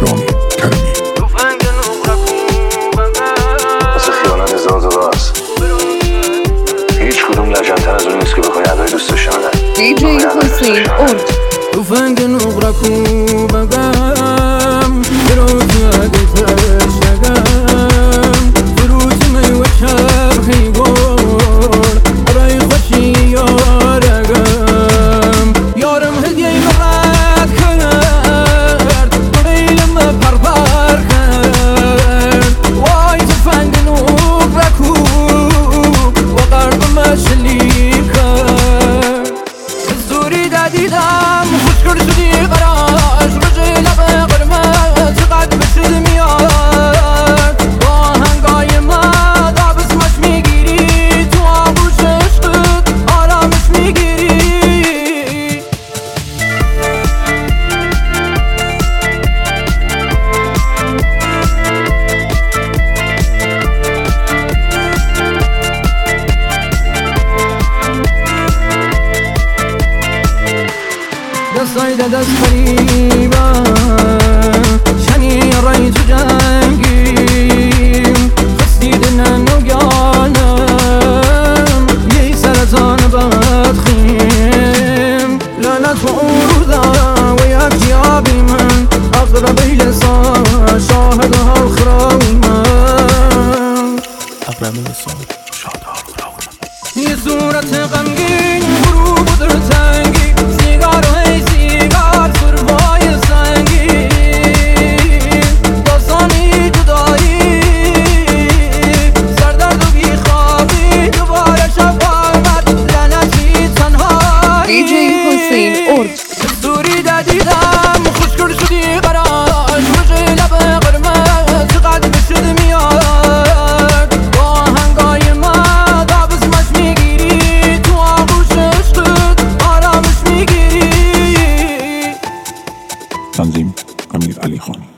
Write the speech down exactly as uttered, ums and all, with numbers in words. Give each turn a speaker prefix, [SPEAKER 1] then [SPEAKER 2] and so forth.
[SPEAKER 1] رامی کریمی.
[SPEAKER 2] واسه خیانت هزار تا راه هست. هیچ کدوم لجن‌تر از اون نیست که بخوای ادای دوست داشتن بدن.
[SPEAKER 3] دی جی حسین اورد.
[SPEAKER 4] توفنگ نقرکو بگم بروتی عدیتش نگم فروتی میوه چرخی بور برای خوشی یارگم یارم هدیه مرد کرد قبیلم پرپر کرد وای توفنگ نقرکو و قربم شلیک کرد زوری دادیدم خوشکر شدی قراش رجی لب قرمه چقدر بشد میاد با هنگای ما دابسمش میگیری تو آغوش عشقت آرامش میگیری دستای دست قریبا شنی رای تو جنگیم خستی دنن و گانم یه سرطان بدخیم لعنت و عروضا و یک یابی من اقربی لسان شاهد هر خراوی من
[SPEAKER 1] اقرب لسان شاهد هر خراوی من.
[SPEAKER 4] یه صورت غمگین غروب و دلتنگی سیگار و هی سیگار سربای سنگین داستانی جدایی سردرد و بیخوابی دوباره شب آمد لعنتی تنهایی
[SPEAKER 3] دی جی حسین اورد.
[SPEAKER 4] دوری دادیدم خوشکر شدی قراش رجی لب قرمه چقدر بشد میاد با هنگای ما دابسمش میگیری تو آغوش عشقت آرامش میگیری
[SPEAKER 1] تنظیم